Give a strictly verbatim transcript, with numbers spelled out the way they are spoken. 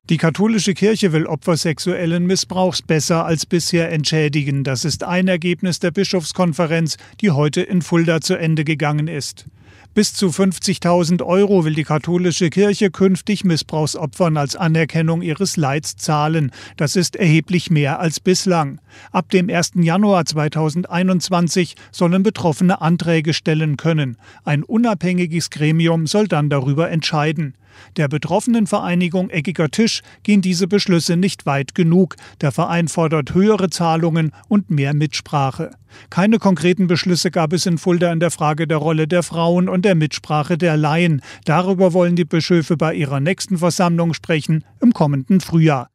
Die katholische Kirche will Opfer sexuellen Missbrauchs besser als bisher entschädigen. Das ist ein Ergebnis der Bischofskonferenz, die heute in Fulda zu Ende gegangen ist. Bis zu fünfzigtausend Euro will die katholische Kirche künftig Missbrauchsopfern als Anerkennung ihres Leids zahlen. Das ist erheblich mehr als bislang. Ab dem ersten Januar zweitausendeinundzwanzig sollen Betroffene Anträge stellen können. Ein unabhängiges Gremium soll dann darüber entscheiden. Der Betroffenenvereinigung Eckiger Tisch gehen diese Beschlüsse nicht weit genug. Der Verein fordert höhere Zahlungen und mehr Mitsprache. Keine konkreten Beschlüsse gab es in Fulda in der Frage der Rolle der Frauen und der Mitsprache der Laien. Darüber wollen die Bischöfe bei ihrer nächsten Versammlung sprechen, im kommenden Frühjahr.